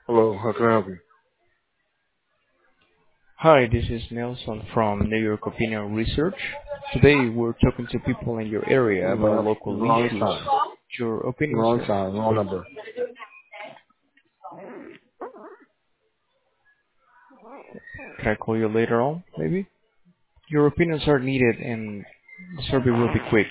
Hello, how can I help you? Hi, this is Nelson from New York Opinion Research. Today we're talking to people in your area about local Wrong issues. time. Your opinion, Wrong sir. time. Wrong number. Can I call you later on, maybe? Your opinions are needed and the survey will be quick.